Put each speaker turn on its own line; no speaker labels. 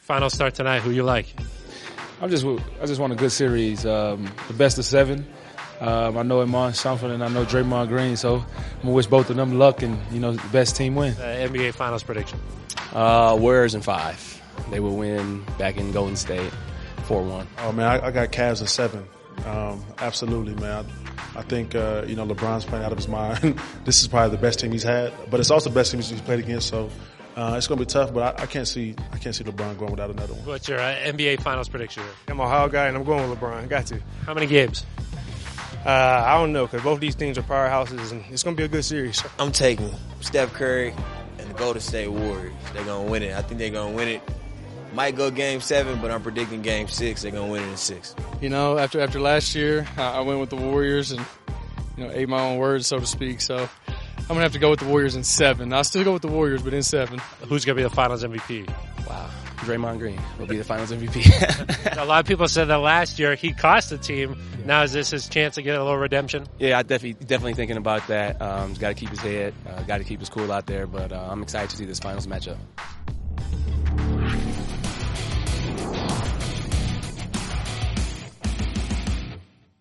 Final start tonight. Who you like?
I just want a good series. The best of 7. I know Iman Shumpert and I know Draymond Green, so I'm gonna wish both of them luck and the best team win.
NBA Finals prediction.
Warriors in 5. They will win back in Golden State 4-1.
Oh man, I got Cavs in 7. Absolutely, man. I think LeBron's playing out of his mind. This is probably the best team he's had, but it's also the best team he's played against. So it's going to be tough. But I can't see LeBron going without another one.
What's your NBA Finals prediction?
I'm a Ohio guy, and I'm going with LeBron. Got to.
How many games?
I don't know, because both these teams are powerhouses, and it's going to be a good series.
I'm taking Steph Curry and the Golden State Warriors. They're going to win it. I think they're going to win it. Might go Game 7, but I'm predicting Game 6. They're going to win it in 6.
After last year, I went with the Warriors and, ate my own words, so to speak. So I'm going to have to go with the Warriors in 7. I'll still go with the Warriors, but in 7.
Who's going to be the Finals MVP?
Wow. Draymond Green will be the Finals MVP.
A lot of people said that last year he cost the team. Now is this his chance to get a little redemption?
Yeah, I definitely thinking about that. He's got to keep his head, got to keep his cool out there, but I'm excited to see this Finals matchup.